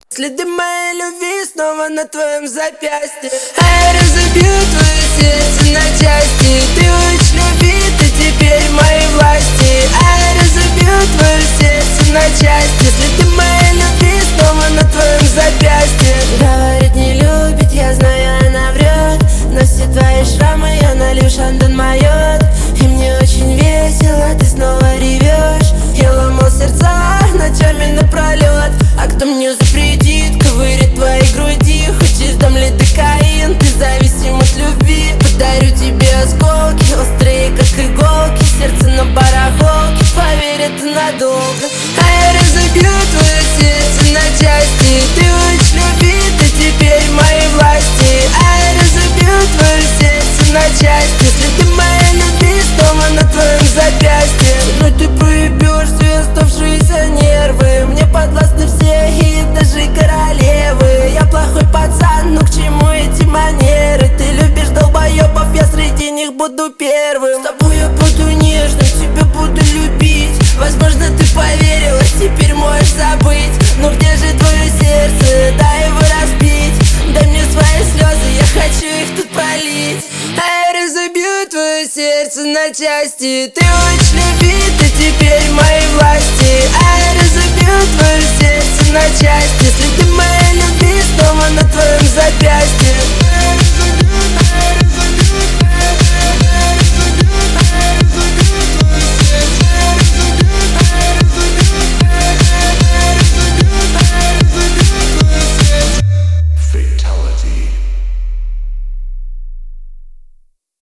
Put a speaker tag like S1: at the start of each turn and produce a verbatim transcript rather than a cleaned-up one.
S1: Следы моей любви снова на твоем запястье. А я разобью твое сердце на части. Ты очень любит, и теперь в моей власти. А я разобью твое сердце на части. Следы моей любви снова на твоем запястье. Говорит, не любит, я знаю, она врет. Но все твои шрамы я налью шандон майот. И мне очень весело, ты снова ревешь. Я ломал сердца ночами напролет. А кто мне запретит ковырять твои груди? Хочешь дам лидокаин, ты зависим от любви. Подарю тебе осколки, острые как иголки. Сердце на барахолке, поверь, это надолго. А я разобью твое сердце на части. Ты очень любит, и теперь в моей власти. А я разобью твое сердце на части. Следы моей любви снова на твоем запястье. Но ты проебешь все оставшиеся нервы. Мне подвластны все и даже королевы. Я плохой пацан, ну к чему эти манеры? Ты любишь долбоебов, я среди них буду первым. С тобой я буду нежным, тебя буду любить. Возможно, ты поверила, теперь можешь забыть. Но где же твое сердце? Дай его разбить. Дай мне свои слезы, я хочу их тут пролить. А я разобью твое сердце на части. Ты очень любишь.